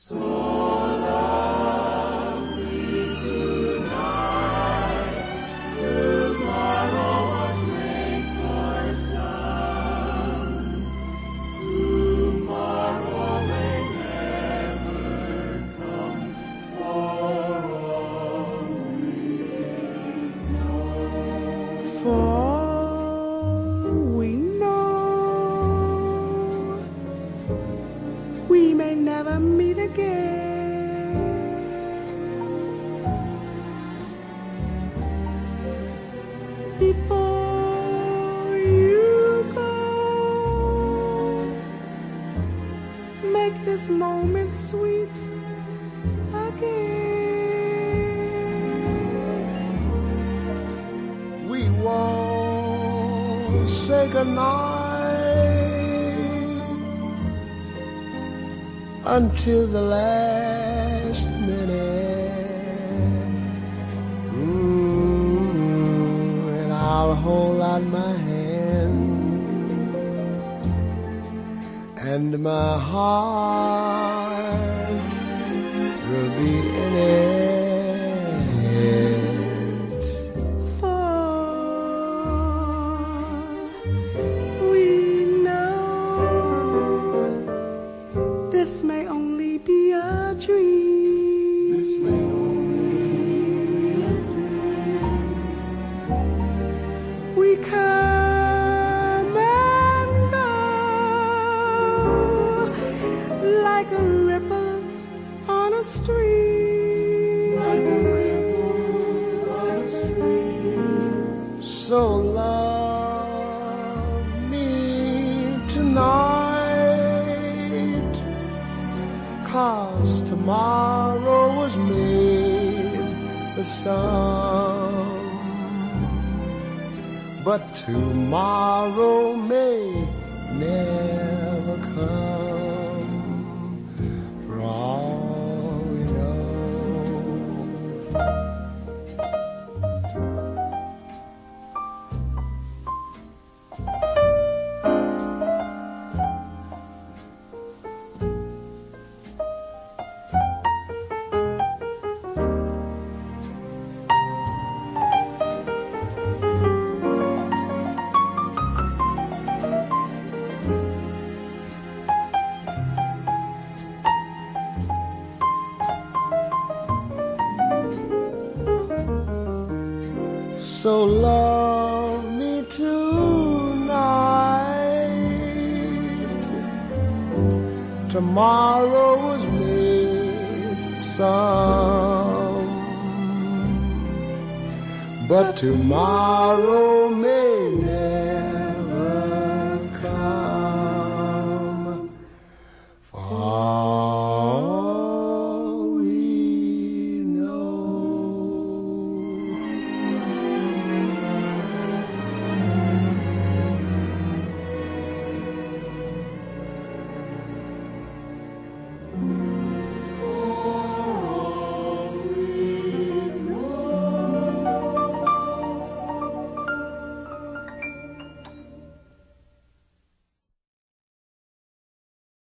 Until the last minute, and I'll hold out my hand, and my heart will be in it. So love me tonight, 'cause tomorrow was made for some, but tomorrow may never come, for all we know. So love me tonight, tomorrow was made for some, but tomorrow may